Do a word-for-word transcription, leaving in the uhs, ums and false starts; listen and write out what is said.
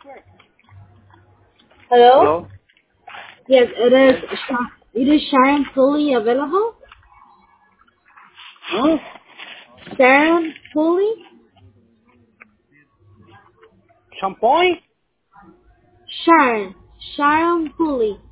Hello? Hello? Yes, it Yes. is. Sha- It is Sharon fully available? Hmm? Sharon fully? Shampoing? Sharon. Sharon fully.